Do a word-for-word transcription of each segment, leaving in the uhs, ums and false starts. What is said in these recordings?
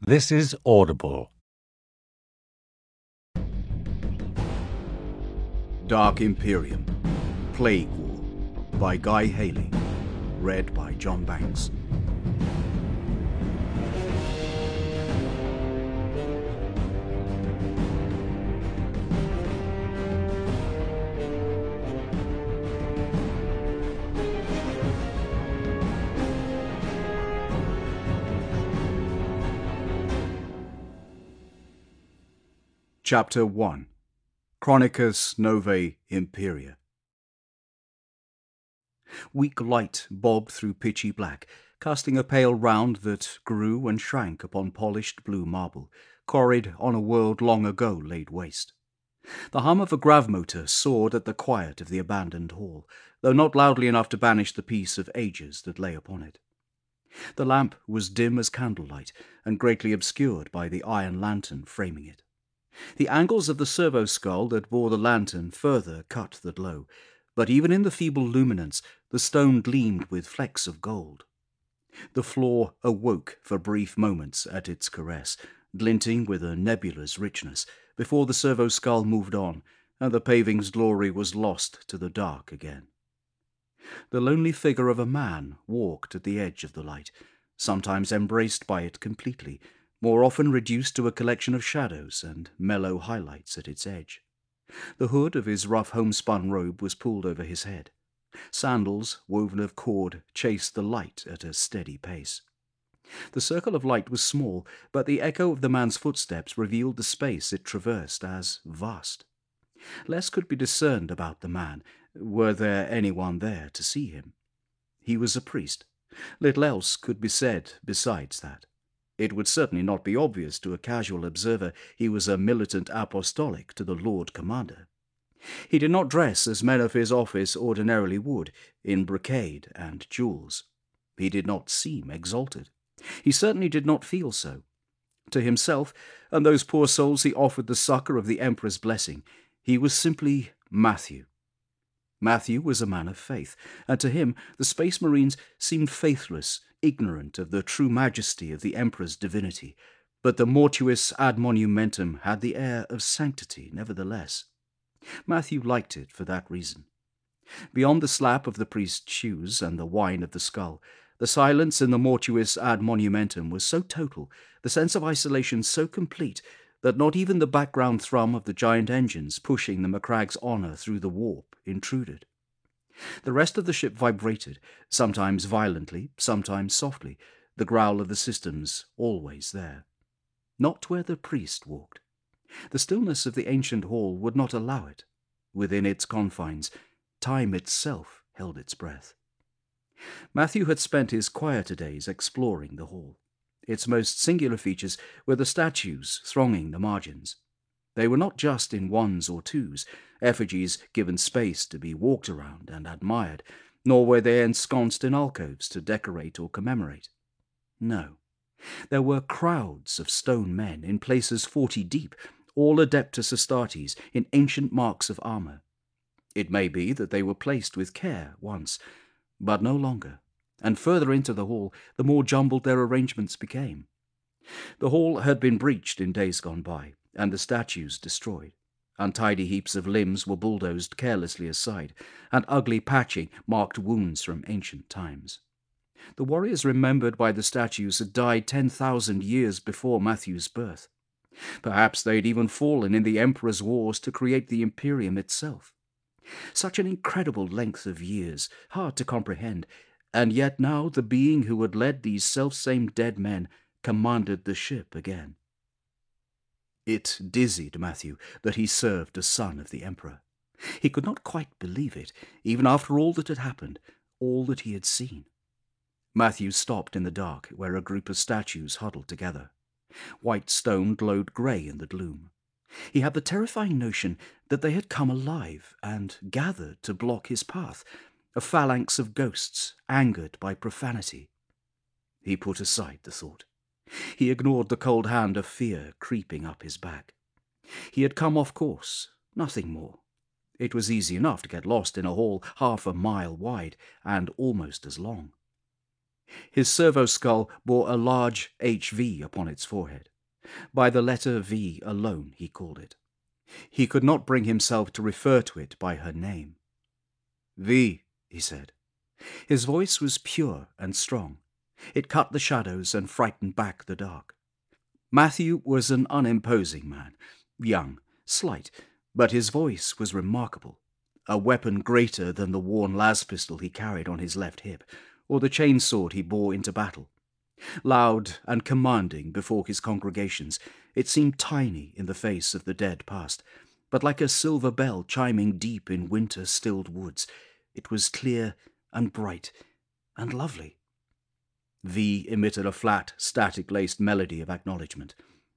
This is Audible. Dark Imperium, Plague War, by Guy Haley, read by John Banks. Chapter one. Chronicus Novae Imperia. Weak light bobbed through pitchy black, casting a pale round that grew and shrank upon polished blue marble, quarried on a world long ago laid waste. The hum of a grav motor soared at the quiet of the abandoned hall, though not loudly enough to banish the peace of ages that lay upon it. The lamp was dim as candlelight, and greatly obscured by the iron lantern framing it. The angles of the servo skull that bore the lantern further cut the glow, but even in the feeble luminance the stone gleamed with flecks of gold. The floor awoke for brief moments at its caress, glinting with a nebulous richness, before the servo skull moved on, and the paving's glory was lost to the dark again. The lonely figure of a man walked at the edge of the light, sometimes embraced by it completely, more often reduced to a collection of shadows and mellow highlights at its edge. The hood of his rough homespun robe was pulled over his head. Sandals, woven of cord, chased the light at a steady pace. The circle of light was small, but the echo of the man's footsteps revealed the space it traversed as vast. Less could be discerned about the man, were there anyone there to see him. He was a priest. Little else could be said besides that. It would certainly not be obvious to a casual observer he was a militant apostolic to the Lord Commander. He did not dress as men of his office ordinarily would, in brocade and jewels. He did not seem exalted. He certainly did not feel so. To himself, and those poor souls he offered the succour of the Emperor's blessing, he was simply Matthew. Matthew was a man of faith, and to him the Space Marines seemed faithless, ignorant of the true majesty of the Emperor's divinity, but the mortuus ad monumentum had the air of sanctity nevertheless. Matthew liked it for that reason. Beyond the slap of the priest's shoes and the whine of the skull, the silence in the mortuus ad monumentum was so total, the sense of isolation so complete, that not even the background thrum of the giant engines pushing the Macragge's honour through the warp intruded. The rest of the ship vibrated, sometimes violently, sometimes softly, the growl of the systems always there. Not where the priest walked. The stillness of the ancient hall would not allow it. Within its confines, time itself held its breath. Matthew had spent his quieter days exploring the hall. Its most singular features were the statues thronging the margins. They were not just in ones or twos, effigies given space to be walked around and admired, nor were they ensconced in alcoves to decorate or commemorate. No, there were crowds of stone men in places forty deep, all Adeptus Astartes in ancient marks of armour. It may be that they were placed with care once, but no longer, and further into the hall the more jumbled their arrangements became. The hall had been breached in days gone by, and the statues destroyed. Untidy heaps of limbs were bulldozed carelessly aside, and ugly patching marked wounds from ancient times. The warriors remembered by the statues had died ten thousand years before Matthew's birth. Perhaps they had even fallen in the Emperor's wars to create the Imperium itself. Such an incredible length of years, hard to comprehend, and yet now the being who had led these selfsame dead men commanded the ship again. It dizzied Matthew that he served a son of the Emperor. He could not quite believe it, even after all that had happened, all that he had seen. Matthew stopped in the dark where a group of statues huddled together. White stone glowed grey in the gloom. He had the terrifying notion that they had come alive and gathered to block his path, a phalanx of ghosts angered by profanity. He put aside the thought. He ignored the cold hand of fear creeping up his back. He had come off course, nothing more. It was easy enough to get lost in a hall half a mile wide and almost as long. His servo skull bore a large H V upon its forehead. By the letter V alone he called it. He could not bring himself to refer to it by her name. "V," he said. His voice was pure and strong. It cut the shadows and frightened back the dark. Matthew was an unimposing man, young, slight, but his voice was remarkable, a weapon greater than the worn las pistol he carried on his left hip, or the chain sword he bore into battle. Loud and commanding before his congregations, it seemed tiny in the face of the dead past, but like a silver bell chiming deep in winter-stilled woods, it was clear and bright and lovely. V emitted a flat, static-laced melody of acknowledgement.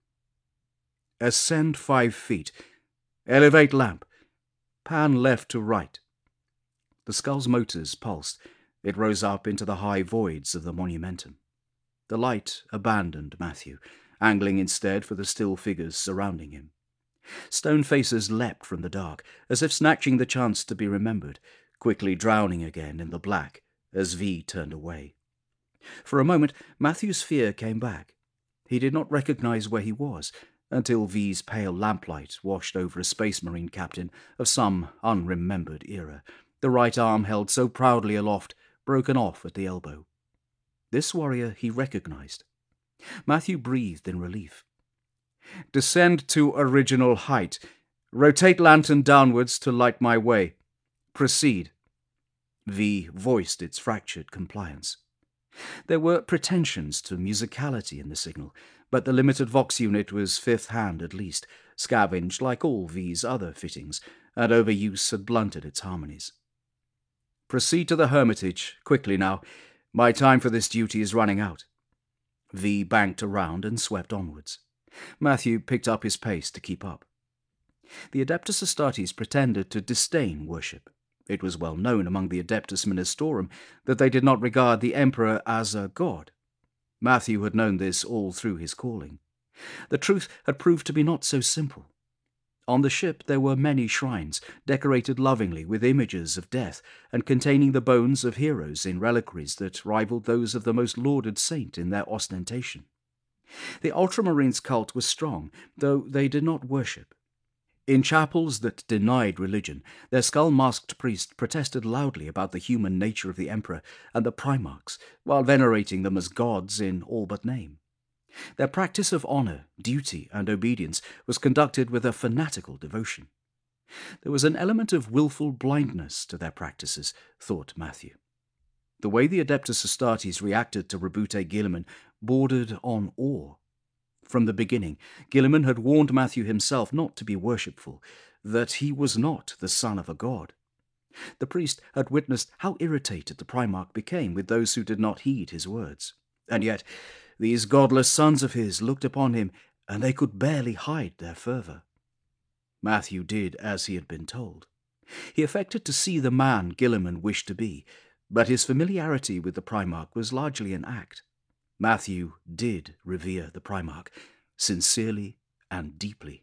"Ascend five feet. Elevate lamp. Pan left to right." The skull's motors pulsed. It rose up into the high voids of the monumentum. The light abandoned Matthew, angling instead for the still figures surrounding him. Stone faces leapt from the dark, as if snatching the chance to be remembered, quickly drowning again in the black as V turned away. For a moment, Matthew's fear came back. He did not recognize where he was, until V's pale lamplight washed over a space marine captain of some unremembered era, the right arm held so proudly aloft, broken off at the elbow. This warrior he recognized. Matthew breathed in relief. "Descend to original height. Rotate lantern downwards to light my way. Proceed." V voiced its fractured compliance. There were pretensions to musicality in the signal, but the limited vox unit was fifth hand at least, scavenged like all V's other fittings, and overuse had blunted its harmonies. "Proceed to the Hermitage, quickly now. My time for this duty is running out." V banked around and swept onwards. Matthew picked up his pace to keep up. The Adeptus Astartes pretended to disdain worship. It was well known among the Adeptus Ministorum that they did not regard the Emperor as a god. Matthew had known this all through his calling. The truth had proved to be not so simple. On the ship there were many shrines, decorated lovingly with images of death, and containing the bones of heroes in reliquaries that rivaled those of the most lauded saint in their ostentation. The Ultramarines' cult was strong, though they did not worship. In chapels that denied religion, their skull-masked priests protested loudly about the human nature of the Emperor and the Primarchs, while venerating them as gods in all but name. Their practice of honour, duty, and obedience was conducted with a fanatical devotion. There was an element of wilful blindness to their practices, thought Matthew. The way the Adeptus Astartes reacted to Rabute Guilliman bordered on awe. From the beginning, Guilliman had warned Matthew himself not to be worshipful, that he was not the son of a god. The priest had witnessed how irritated the Primarch became with those who did not heed his words. And yet, these godless sons of his looked upon him, and they could barely hide their fervour. Matthew did as he had been told. He affected to see the man Guilliman wished to be, but his familiarity with the Primarch was largely an act. Matthew did revere the Primarch, sincerely and deeply.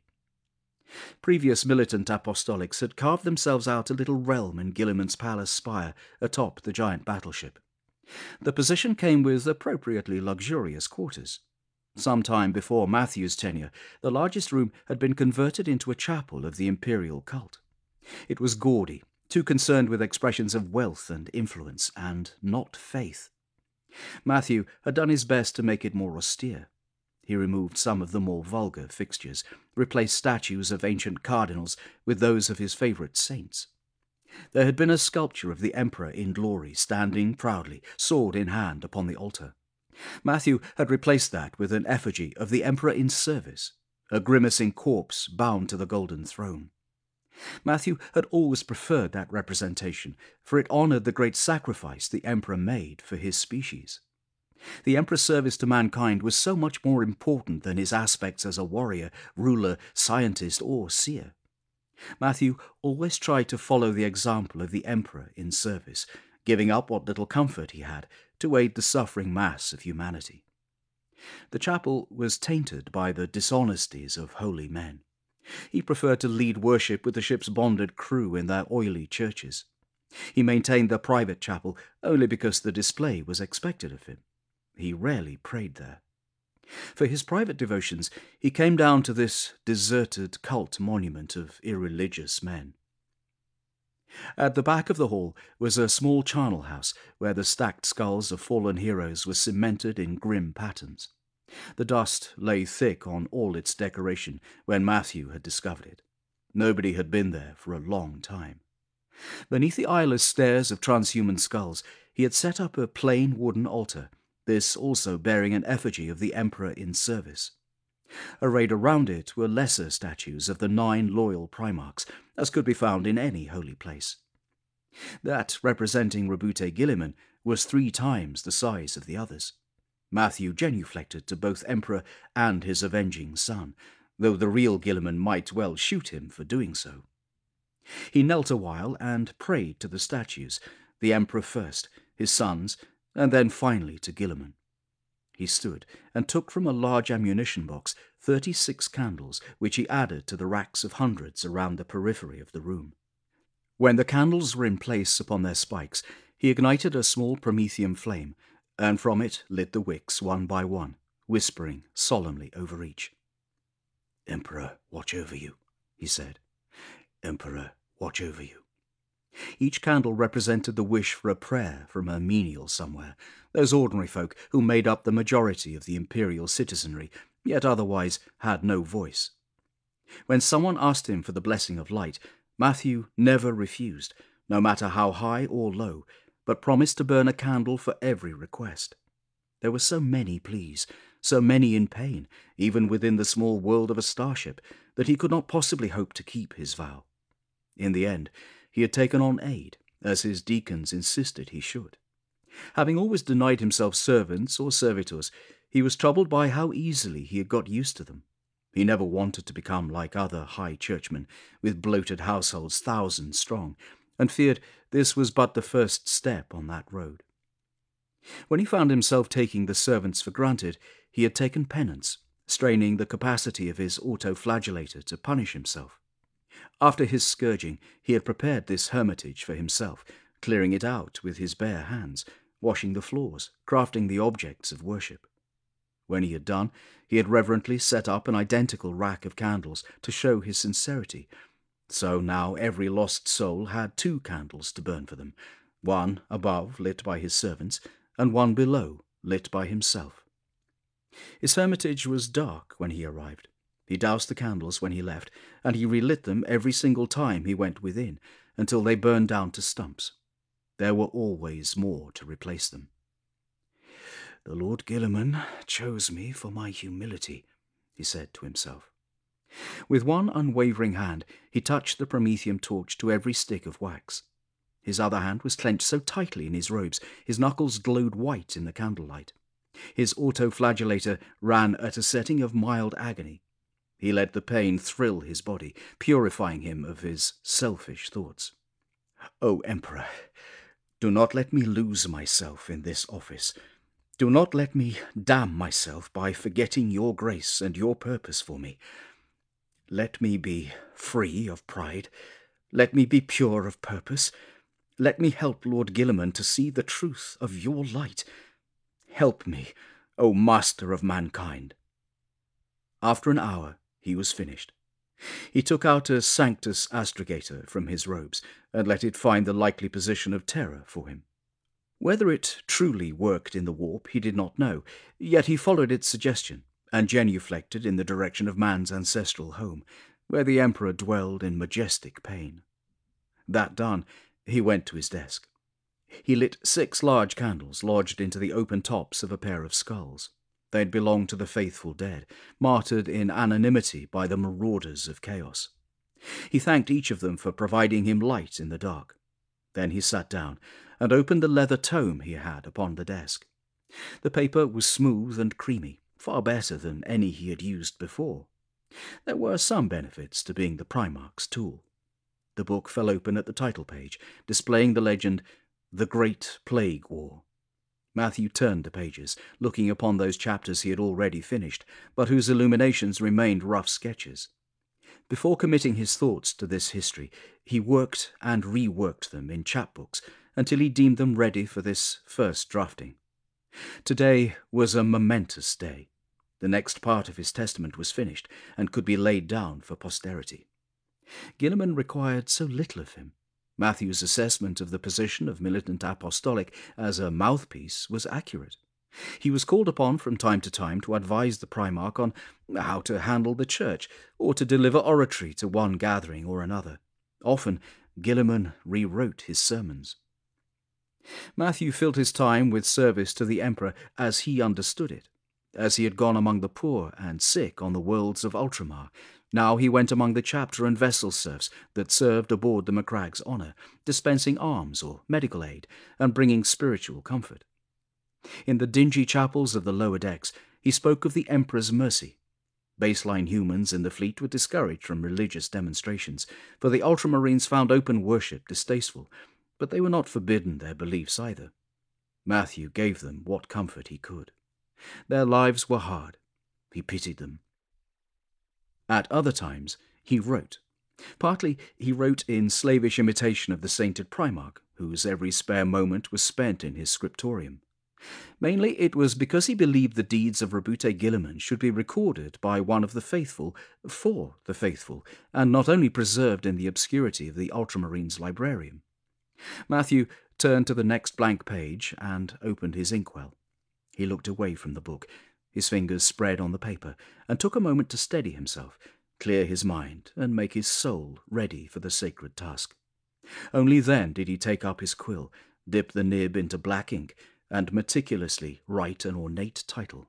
Previous militant apostolics had carved themselves out a little realm in Guilliman's palace spire atop the giant battleship. The position came with appropriately luxurious quarters. Some time before Matthew's tenure, the largest room had been converted into a chapel of the imperial cult. It was gaudy, too concerned with expressions of wealth and influence, and not faith. Matthew had done his best to make it more austere. He removed some of the more vulgar fixtures, replaced statues of ancient cardinals with those of his favourite saints. There had been a sculpture of the Emperor in glory, standing proudly, sword in hand, upon the altar. Matthew had replaced that with an effigy of the Emperor in service, a grimacing corpse bound to the golden throne. Matthew had always preferred that representation, for it honoured the great sacrifice the Emperor made for his species. The Emperor's service to mankind was so much more important than his aspects as a warrior, ruler, scientist, or seer. Matthew always tried to follow the example of the Emperor in service, giving up what little comfort he had to aid the suffering mass of humanity. The chapel was tainted by the dishonesties of holy men. He preferred to lead worship with the ship's bonded crew in their oily churches. He maintained the private chapel only because the display was expected of him. He rarely prayed there. For his private devotions, he came down to this deserted cult monument of irreligious men. At the back of the hall was a small charnel house where the stacked skulls of fallen heroes were cemented in grim patterns. The dust lay thick on all its decoration when Matthew had discovered it. Nobody had been there for a long time. Beneath the eyeless stairs of transhuman skulls, he had set up a plain wooden altar, this also bearing an effigy of the emperor in service. Arrayed around it were lesser statues of the nine loyal primarchs, as could be found in any holy place. That representing Roboute Guilliman was three times the size of the others. Matthew genuflected to both emperor and his avenging son, though the real Guilliman might well shoot him for doing so. He knelt a while and prayed to the statues, the emperor first, his sons, and then finally to Guilliman. He stood and took from a large ammunition box thirty-six candles, which he added to the racks of hundreds around the periphery of the room. When the candles were in place upon their spikes, he ignited a small promethium flame, and from it lit the wicks one by one, whispering solemnly over each. "Emperor, watch over you," he said. "Emperor, watch over you." Each candle represented the wish for a prayer from a menial somewhere, those ordinary folk who made up the majority of the imperial citizenry, yet otherwise had no voice. When someone asked him for the blessing of light, Matthew never refused, no matter how high or low, but promised to burn a candle for every request. There were so many pleas, so many in pain, even within the small world of a starship, that he could not possibly hope to keep his vow. In the end, he had taken on aid, as his deacons insisted he should. Having always denied himself servants or servitors, he was troubled by how easily he had got used to them. He never wanted to become like other high churchmen, with bloated households thousands strong, and feared this was but the first step on that road. When he found himself taking the servants for granted, he had taken penance, straining the capacity of his autoflagellator to punish himself. After his scourging, he had prepared this hermitage for himself, clearing it out with his bare hands, washing the floors, crafting the objects of worship. When he had done, he had reverently set up an identical rack of candles to show his sincerity. So now every lost soul had two candles to burn for them, one above lit by his servants, and one below lit by himself. His hermitage was dark when he arrived. He doused the candles when he left, and he relit them every single time he went within, until they burned down to stumps. There were always more to replace them. "The Lord Guilliman chose me for my humility," he said to himself. With one unwavering hand, he touched the promethium torch to every stick of wax. His other hand was clenched so tightly in his robes, his knuckles glowed white in the candlelight. His autoflagellator ran at a setting of mild agony. He let the pain thrill his body, purifying him of his selfish thoughts. "O Emperor, do not let me lose myself in this office. Do not let me damn myself by forgetting your grace and your purpose for me. Let me be free of pride. Let me be pure of purpose. Let me help Lord Guilliman to see the truth of your light. Help me, O Master of mankind." After an hour, he was finished. He took out a Sanctus Astrogator from his robes and let it find the likely position of Terra for him. Whether it truly worked in the warp he did not know, yet he followed its suggestion and genuflected in the direction of man's ancestral home, where the Emperor dwelled in majestic pain. That done, he went to his desk. He lit six large candles lodged into the open tops of a pair of skulls. They had belonged to the faithful dead, martyred in anonymity by the marauders of chaos. He thanked each of them for providing him light in the dark. Then he sat down and opened the leather tome he had upon the desk. The paper was smooth and creamy, far better than any he had used before. There were some benefits to being the Primarch's tool. The book fell open at the title page, displaying the legend, "The Great Plague War." Matthew turned the pages, looking upon those chapters he had already finished, but whose illuminations remained rough sketches. Before committing his thoughts to this history, he worked and reworked them in chapbooks until he deemed them ready for this first drafting. Today was a momentous day. The next part of his testament was finished and could be laid down for posterity. Gilliman required so little of him. Matthew's assessment of the position of militant apostolic as a mouthpiece was accurate. He was called upon from time to time to advise the Primarch on how to handle the church, or to deliver oratory to one gathering or another. Often, Gilliman rewrote his sermons. Matthew filled his time with service to the emperor as he understood it. As he had gone among the poor and sick on the worlds of Ultramar, now he went among the chapter and vessel serfs that served aboard the Macragge's honour, dispensing alms or medical aid, and bringing spiritual comfort. In the dingy chapels of the lower decks, he spoke of the Emperor's mercy. Baseline humans in the fleet were discouraged from religious demonstrations, for the Ultramarines found open worship distasteful, but they were not forbidden their beliefs either. Matthew gave them what comfort he could. Their lives were hard. He pitied them. At other times, he wrote. Partly, he wrote in slavish imitation of the sainted Primarch, whose every spare moment was spent in his scriptorium. Mainly, it was because he believed the deeds of Rabute Gilliman should be recorded by one of the faithful for the faithful, and not only preserved in the obscurity of the Ultramarines' librarium. Matthew turned to the next blank page and opened his inkwell. He looked away from the book. His fingers spread on the paper, and took a moment to steady himself, clear his mind, and make his soul ready for the sacred task. Only then did he take up his quill, dip the nib into black ink, and meticulously write an ornate title.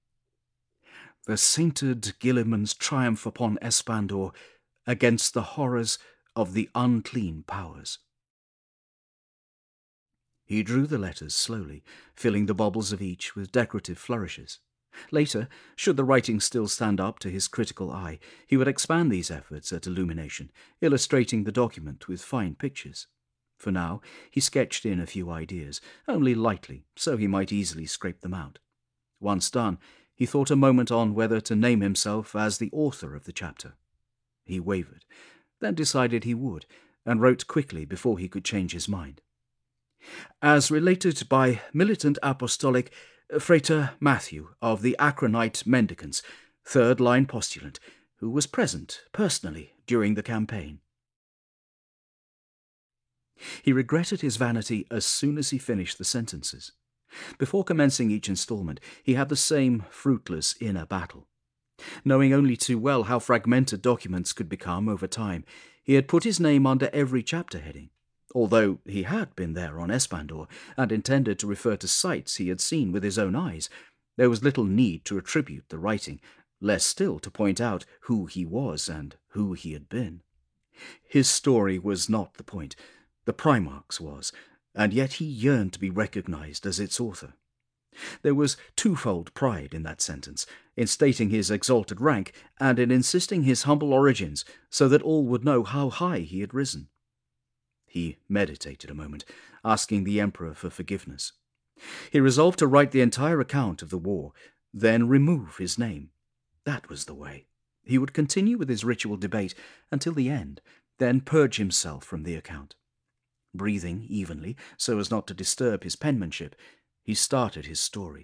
The Sainted Gilliman's Triumph upon Espandor against the horrors of the unclean powers. He drew the letters slowly, filling the bubbles of each with decorative flourishes. Later, should the writing still stand up to his critical eye, he would expand these efforts at illumination, illustrating the document with fine pictures. For now, he sketched in a few ideas, only lightly, so he might easily scrape them out. Once done, he thought a moment on whether to name himself as the author of the chapter. He wavered, then decided he would, and wrote quickly before he could change his mind. As related by militant apostolic Frater Matthew of the Akronite Mendicants, third-line postulant, who was present, personally, during the campaign. He regretted his vanity as soon as he finished the sentences. Before commencing each instalment, he had the same fruitless inner battle. Knowing only too well how fragmented documents could become over time, he had put his name under every chapter heading. Although he had been there on Espandor and intended to refer to sights he had seen with his own eyes, there was little need to attribute the writing, less still to point out who he was and who he had been. His story was not the point. The Primarch's was, and yet he yearned to be recognized as its author. There was twofold pride in that sentence, in stating his exalted rank and in insisting his humble origins so that all would know how high he had risen. He meditated a moment, asking the Emperor for forgiveness. He resolved to write the entire account of the war, then remove his name. That was the way. He would continue with his ritual debate until the end, then purge himself from the account. Breathing evenly, so as not to disturb his penmanship, he started his story.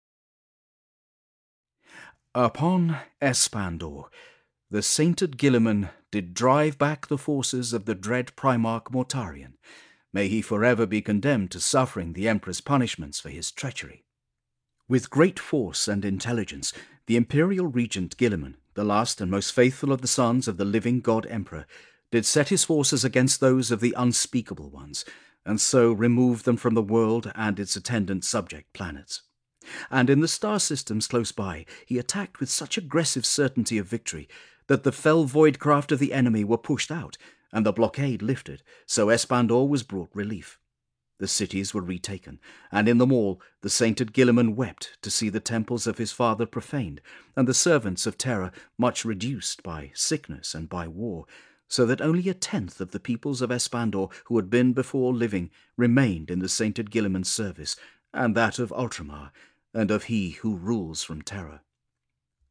Upon Espandor, the sainted Gilliman did drive back the forces of the dread Primarch Mortarion. May he forever be condemned to suffering the Emperor's punishments for his treachery. With great force and intelligence, the Imperial Regent Gilliman, the last and most faithful of the sons of the living God Emperor, did set his forces against those of the unspeakable ones, and so remove them from the world and its attendant subject planets. And in the star systems close by, he attacked with such aggressive certainty of victory that the fell void craft of the enemy were pushed out, and the blockade lifted, so Espandor was brought relief. The cities were retaken, and in them all the sainted Gilliman wept to see the temples of his father profaned, and the servants of Terra much reduced by sickness and by war, so that only a tenth of the peoples of Espandor who had been before living remained in the sainted Gilliman's service, and that of Ultramar, and of he who rules from Terra.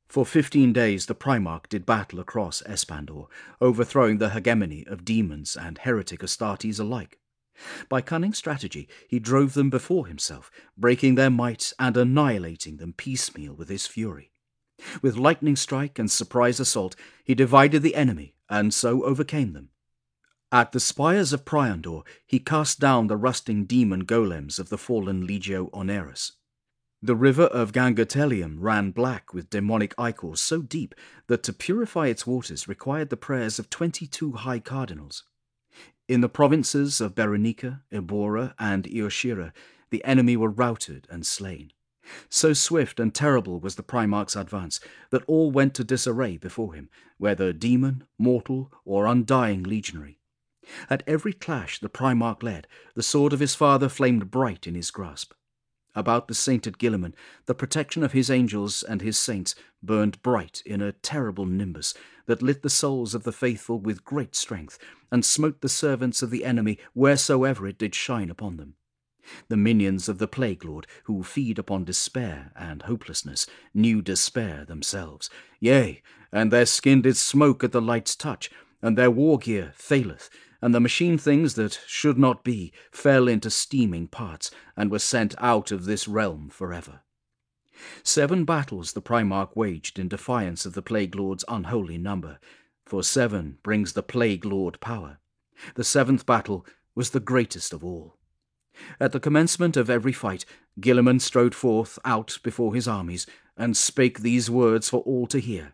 For fifteen days the Primarch did battle across Espandor, overthrowing the hegemony of demons and heretic Astartes alike. By cunning strategy he drove them before himself, breaking their might and annihilating them piecemeal with his fury. With lightning strike and surprise assault he divided the enemy, and so overcame them. At the spires of Priandor he cast down the rusting demon golems of the fallen Legio Onerus. The river of Gangatelium ran black with demonic ichors so deep that to purify its waters required the prayers of twenty-two high cardinals. In the provinces of Berenica, Ebora, and Eoshira, the enemy were routed and slain. So swift and terrible was the Primarch's advance that all went to disarray before him, whether demon, mortal, or undying legionary. At every clash the Primarch led, the sword of his father flamed bright in his grasp. About the sainted Guilliman, the protection of his angels and his saints burned bright in a terrible nimbus that lit the souls of the faithful with great strength, and smote the servants of the enemy wheresoever it did shine upon them. The minions of the Plague Lord, who feed upon despair and hopelessness, knew despair themselves. Yea, and their skin did smoke at the light's touch, and their war gear faileth, and the machine things that should not be fell into steaming parts, and were sent out of this realm forever. Seven battles the Primarch waged in defiance of the Plague Lord's unholy number, for seven brings the Plague Lord power. The seventh battle was the greatest of all. At the commencement of every fight, Guilliman strode forth out before his armies, and spake these words for all to hear.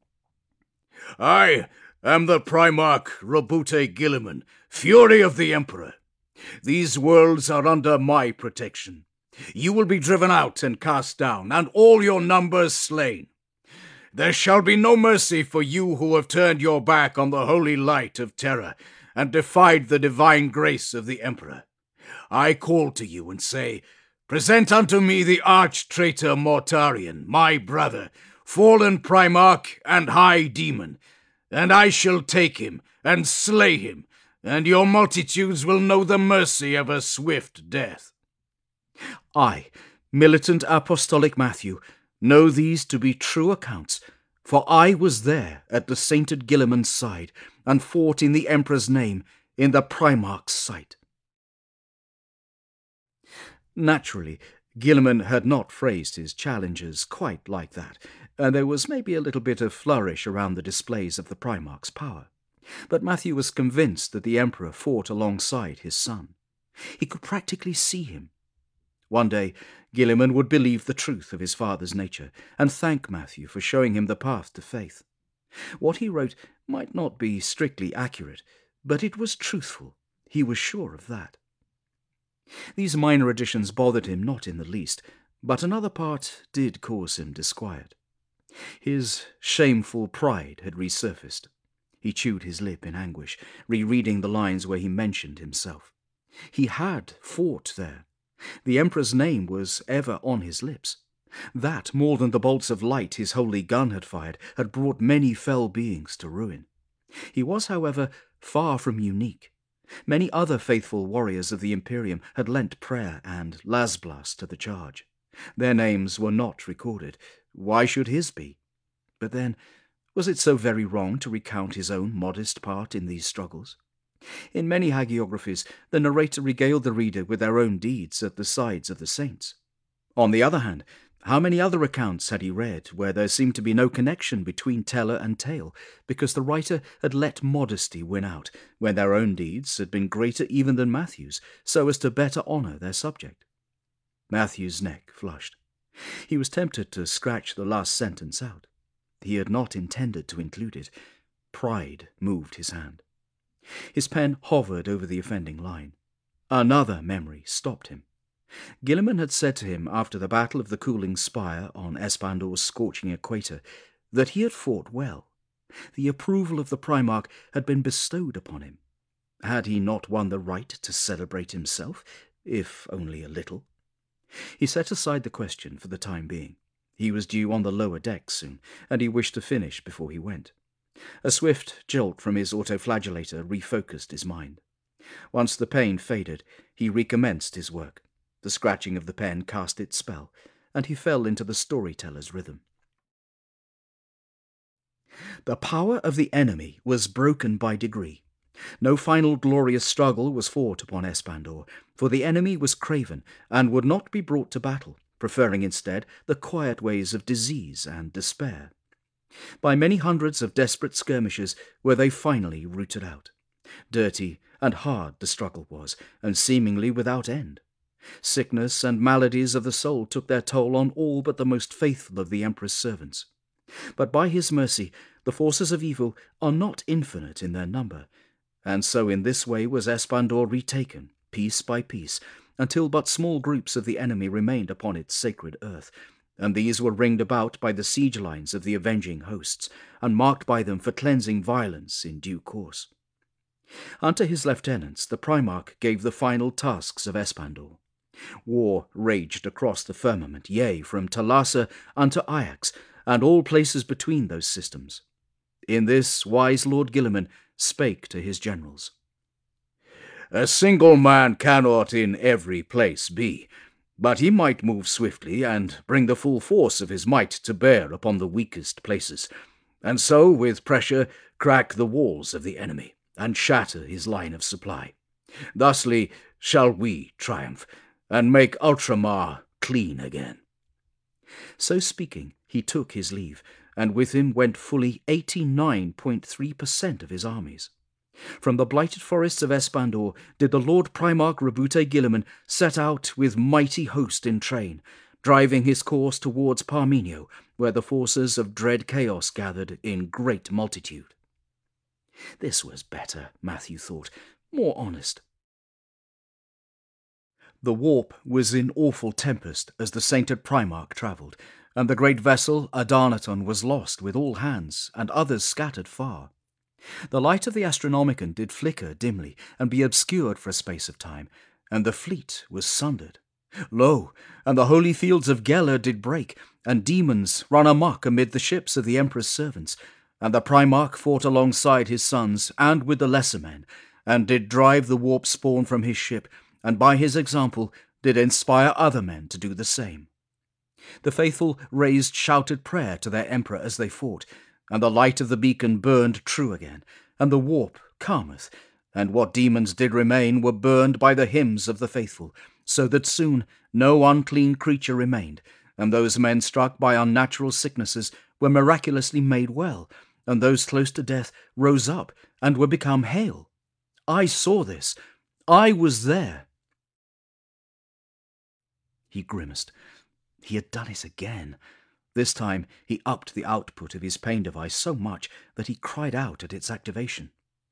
I am the Primarch Roboute Guilliman, Fury of the Emperor. These worlds are under my protection. You will be driven out and cast down, and all your numbers slain. There shall be no mercy for you who have turned your back on the holy light of terror, and defied the divine grace of the Emperor. I call to you and say, present unto me the arch-traitor Mortarion, my brother, fallen Primarch and high demon, and I shall take him and slay him, and your multitudes will know the mercy of a swift death. I, militant apostolic Matthew, know these to be true accounts, for I was there at the sainted Guilliman's side, and fought in the Emperor's name, in the Primarch's sight. Naturally, Guilliman had not phrased his challenges quite like that, and there was maybe a little bit of flourish around the displays of the Primarch's power. But Matthew was convinced that the Emperor fought alongside his son. He could practically see him. One day, Guilliman would believe the truth of his father's nature, and thank Matthew for showing him the path to faith. What he wrote might not be strictly accurate, but it was truthful. He was sure of that. These minor additions bothered him not in the least, but another part did cause him disquiet. His shameful pride had resurfaced. He chewed his lip in anguish, rereading the lines where he mentioned himself. He had fought there. The Emperor's name was ever on his lips. That, more than the bolts of light his holy gun had fired, had brought many fell beings to ruin. He was, however, far from unique. Many other faithful warriors of the Imperium had lent prayer and lasblas to the charge. Their names were not recorded. Why should his be? But then, was it so very wrong to recount his own modest part in these struggles? In many hagiographies, the narrator regaled the reader with their own deeds at the sides of the saints. On the other hand, how many other accounts had he read where there seemed to be no connection between teller and tale, because the writer had let modesty win out, when their own deeds had been greater even than Matthew's, so as to better honour their subject? Matthew's neck flushed. He was tempted to scratch the last sentence out. He had not intended to include it. Pride moved his hand. His pen hovered over the offending line. Another memory stopped him. Guilliman had said to him after the Battle of the Cooling Spire on Espandor's scorching equator that he had fought well. The approval of the Primarch had been bestowed upon him. Had he not won the right to celebrate himself, if only a little? He set aside the question for the time being. He was due on the lower deck soon, and he wished to finish before he went. A swift jolt from his autoflagellator refocused his mind. Once the pain faded, he recommenced his work. The scratching of the pen cast its spell, and he fell into the storyteller's rhythm. The power of the enemy was broken by degree. No final glorious struggle was fought upon Espandor, for the enemy was craven and would not be brought to battle, preferring instead the quiet ways of disease and despair. By many hundreds of desperate skirmishes were they finally rooted out. Dirty and hard the struggle was, and seemingly without end. Sickness and maladies of the soul took their toll on all but the most faithful of the Emperor's servants. But by his mercy the forces of evil are not infinite in their number, and so in this way was Espandor retaken, piece by piece, until but small groups of the enemy remained upon its sacred earth, and these were ringed about by the siege lines of the avenging hosts, and marked by them for cleansing violence in due course. Unto his lieutenants the Primarch gave the final tasks of Espandor. War raged across the firmament, yea, from Thalassa unto Ajax, and all places between those systems. In this wise Lord Guilliman spake to his generals. A single man cannot in every place be, but he might move swiftly and bring the full force of his might to bear upon the weakest places, and so with pressure crack the walls of the enemy, and shatter his line of supply. Thusly shall we triumph, and make Ultramar clean again. So speaking, he took his leave, and with him went fully eighty-nine point three percent of his armies. From the blighted forests of Espandor did the Lord Primarch Roboute Guilliman set out with mighty host in train, driving his course towards Parmenio, where the forces of dread chaos gathered in great multitude. This was better, Matthew thought, more honest. The warp was in awful tempest as the sainted Primarch travelled, and the great vessel Adarnaton was lost with all hands, and others scattered far. The light of the Astronomicon did flicker dimly, and be obscured for a space of time, and the fleet was sundered. Lo, and the holy fields of Geller did break, and demons run amok amid the ships of the Emperor's servants, and the Primarch fought alongside his sons, and with the lesser men, and did drive the warp spawn from his ship, and by his example did inspire other men to do the same. The faithful raised shouted prayer to their emperor as they fought, and the light of the beacon burned true again, and the warp calmeth, and what demons did remain were burned by the hymns of the faithful, so that soon no unclean creature remained, and those men struck by unnatural sicknesses were miraculously made well, and those close to death rose up and were become hale. I saw this. I was there. He grimaced. He had done it again. This time he upped the output of his pain device so much that he cried out at its activation.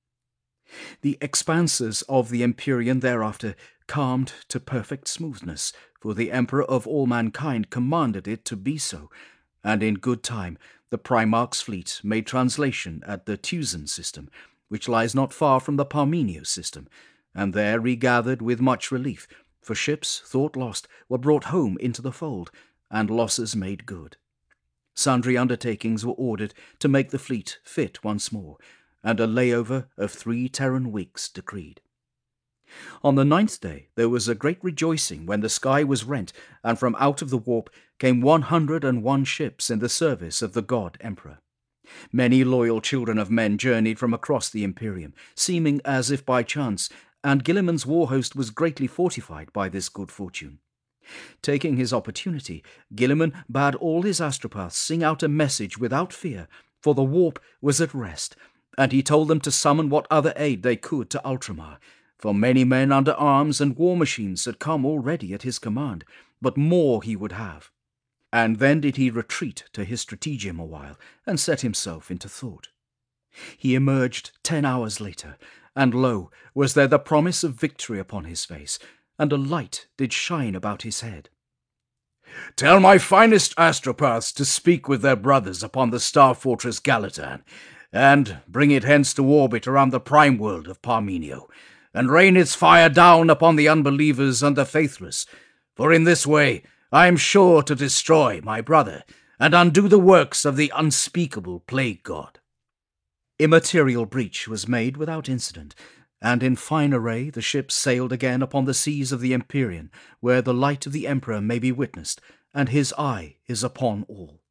The expanses of the Empyrean thereafter calmed to perfect smoothness, for the Emperor of all mankind commanded it to be so, and in good time the Primarch's fleet made translation at the Teusan system, which lies not far from the Parmenio system, and there regathered with much relief, for ships thought lost were brought home into the fold, and losses made good. Sundry undertakings were ordered to make the fleet fit once more, and a layover of three Terran weeks decreed. On the ninth day there was a great rejoicing when the sky was rent, and from out of the warp came one hundred and one ships in the service of the god Emperor. Many loyal children of men journeyed from across the Imperium, seeming as if by chance, and Guilliman's war host was greatly fortified by this good fortune. Taking his opportunity, Guilliman bade all his astropaths sing out a message without fear, for the warp was at rest, and he told them to summon what other aid they could to Ultramar, for many men under arms and war machines had come already at his command, but more he would have. And then did he retreat to his stratagem a while, and set himself into thought. He emerged ten hours later, and lo, was there the promise of victory upon his face, and a light did shine about his head. Tell my finest astropaths to speak with their brothers upon the star fortress Galatan, and bring it hence to orbit around the prime world of Parmenio, and rain its fire down upon the unbelievers and the faithless, for in this way I am sure to destroy my brother, and undo the works of the unspeakable plague god. Immaterial breach was made without incident, and in fine array the ships sailed again upon the seas of the Empyrean, where the light of the Emperor may be witnessed, and his eye is upon all.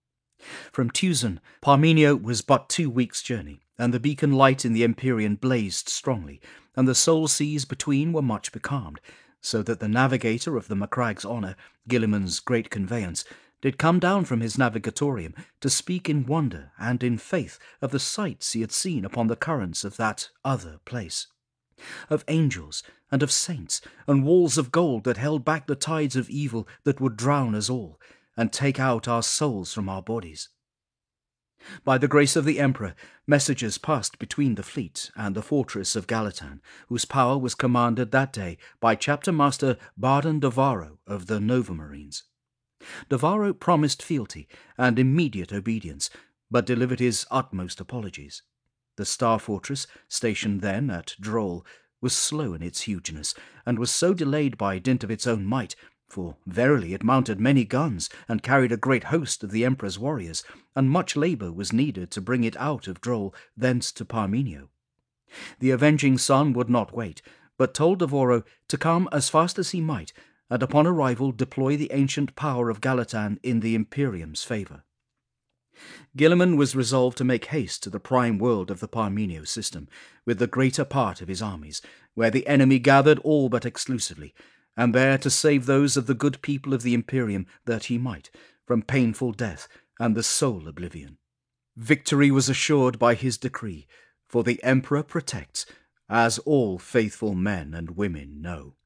From Tuzan, Parmenio was but two weeks' journey, and the beacon light in the Empyrean blazed strongly, and the soul seas between were much becalmed, so that the navigator of the Macrag's honour, Gilliman's great conveyance, did come down from his navigatorium to speak in wonder and in faith of the sights he had seen upon the currents of that other place, of angels and of saints, and walls of gold that held back the tides of evil that would drown us all, and take out our souls from our bodies. By the grace of the Emperor, messages passed between the fleet and the fortress of Galatan, whose power was commanded that day by Chapter Master Barden de Varro of the Nova Marines. De Varro promised fealty and immediate obedience, but delivered his utmost apologies. The Star Fortress, stationed then at Droll, was slow in its hugeness, and was so delayed by dint of its own might, for verily it mounted many guns, and carried a great host of the Emperor's warriors, and much labour was needed to bring it out of Droll, thence to Parmenio. The avenging son would not wait, but told de Varro to come as fast as he might, and upon arrival deploy the ancient power of Galatan in the Imperium's favour. Gilliman was resolved to make haste to the prime world of the Parmenio system, with the greater part of his armies, where the enemy gathered all but exclusively, and there to save those of the good people of the Imperium that he might, from painful death and the soul oblivion. Victory was assured by his decree, for the Emperor protects, as all faithful men and women know.